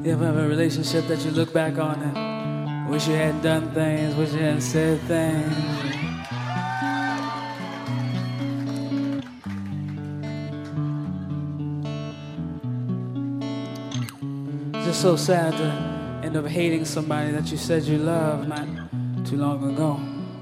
You ever have a relationship that you look back on and wish you hadn't done things, wish you hadn't said things? It's just so sad to end up hating somebody that you said you loved not too long ago.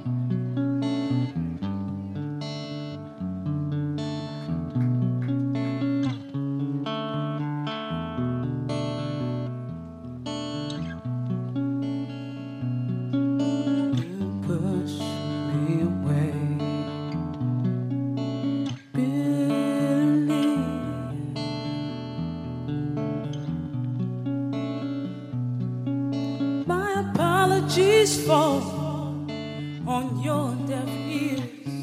Apologies fall on your deaf ears.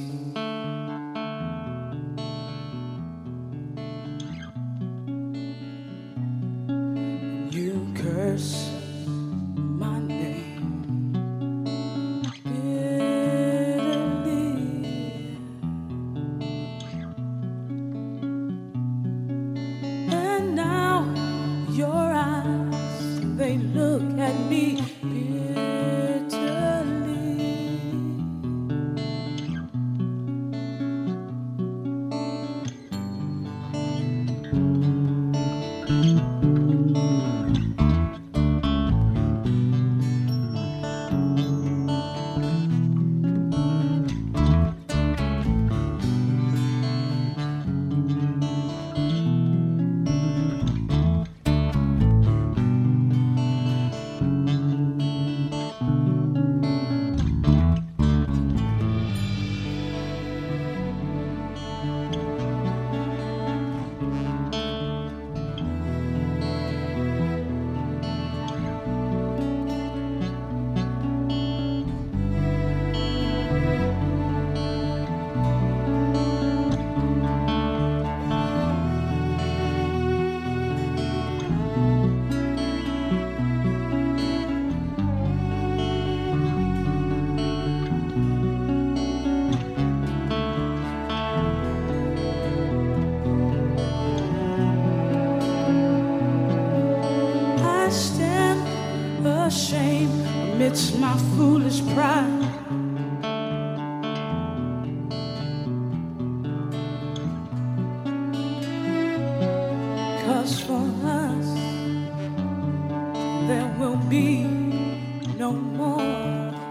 You curse my name bitterly, and now your eyes, they look at me bitterly. Ashamed amidst my foolish pride, cause for us there will be no more.